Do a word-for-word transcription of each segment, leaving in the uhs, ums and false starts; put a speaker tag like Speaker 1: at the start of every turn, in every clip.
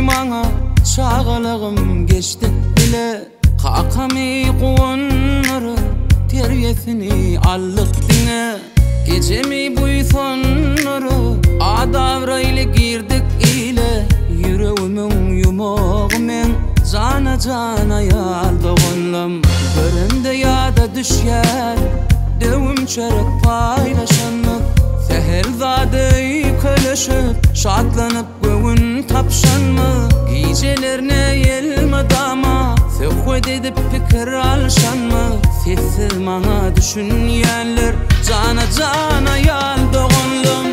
Speaker 1: maňa çağalygym geçdi bile. Kakamy goňary terbiyesini allyk diňe. Gecemi buýsanary adawra ile girdik ile. Yüreğimin yumağımın cana cana yalda gonlam. Görümde yada düşer dövüm çörek paylaşanlık. Seherzadeyi köleşip şatlanıp göğün tapşanmı. Gecelerine yelme dama söhbet edip pikir alşanmı. Sessiz mana düşünýänler cana cana yalda gonlam.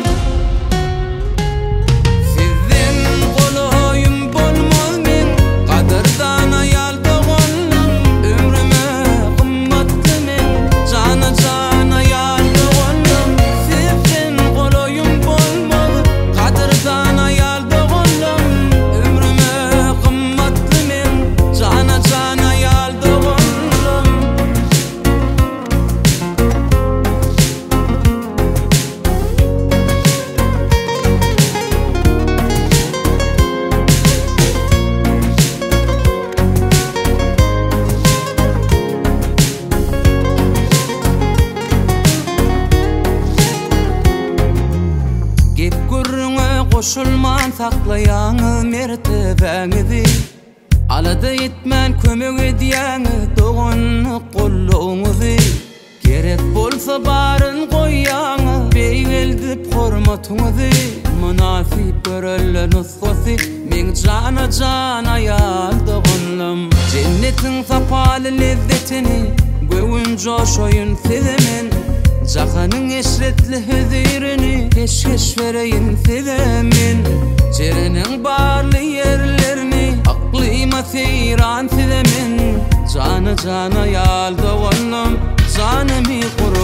Speaker 1: Koşulman saklayaňy mertebeňizi. Alada etmän kömek edýäňi dogany gollaňyzy. Gerek bolsa baryn goýaňy beýgeldip hormatyňyzy. Münasip görellen usgasy men jana jana ýalda gonlam. Jennetiň sapaly lezzetini göwün joşoýun sezemen. Jahanyň eşretli hüzirini keşkeş vereyin sizemin. Jereniň barly yerlerini aklyma seyran sizemin. Jana jana ýalda gonlam, janymy